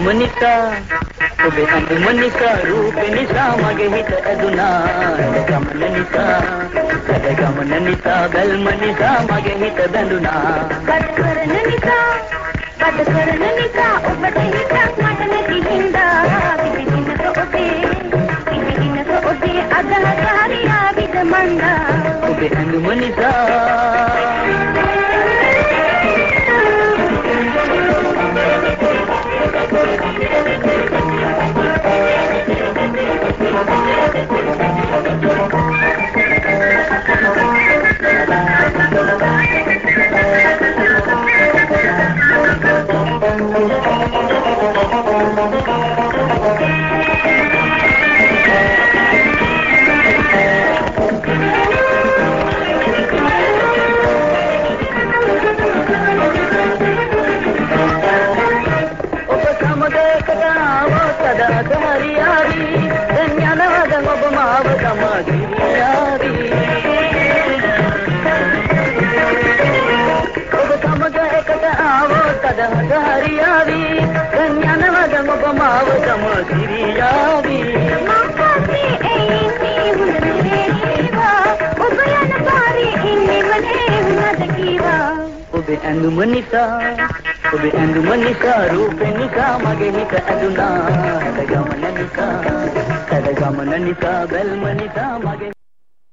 ඇඳුම නිසා ඔබේ ඇඳුම නිසා රූප නිසා මගේ හිත ඇදුනා ගමන නිසා ගමන නිසා බැල්ම නිසා මගේ හිත බැඳුනා බඩ කරන නිසා ඔබට හිතක් මට නැති හින්දා පිටින්නක ඔබේ අදහස හරියාවිද මන්දා ඔබේ ඇඳුම නිසා ඔබේ ඇඳුම නිසා රූප නිසා මගේ හිත ඇදුනා ගමන නිසා බැල්ම නිසා මගේ